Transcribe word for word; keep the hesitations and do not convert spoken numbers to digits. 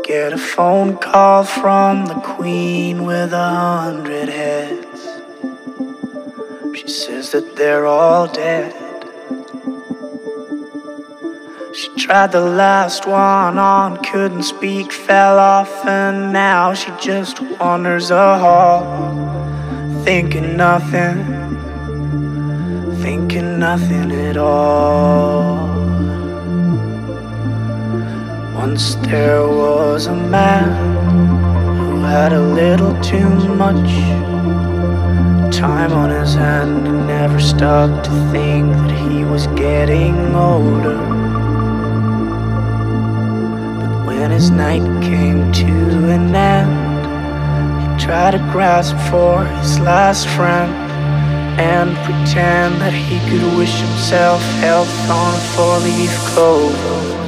Get a phone call from the queen with a hundred heads. She says that they're all dead. She tried the last one on, couldn't speak, fell off, and now she just wanders a hall, thinking nothing, thinking nothing at all. Once there was a man who had a little too much time on his hand and never stopped to think that he was getting older. When his night came to an end, he tried to grasp for his last friend and pretend that he could wish himself health on a four-leaf clover.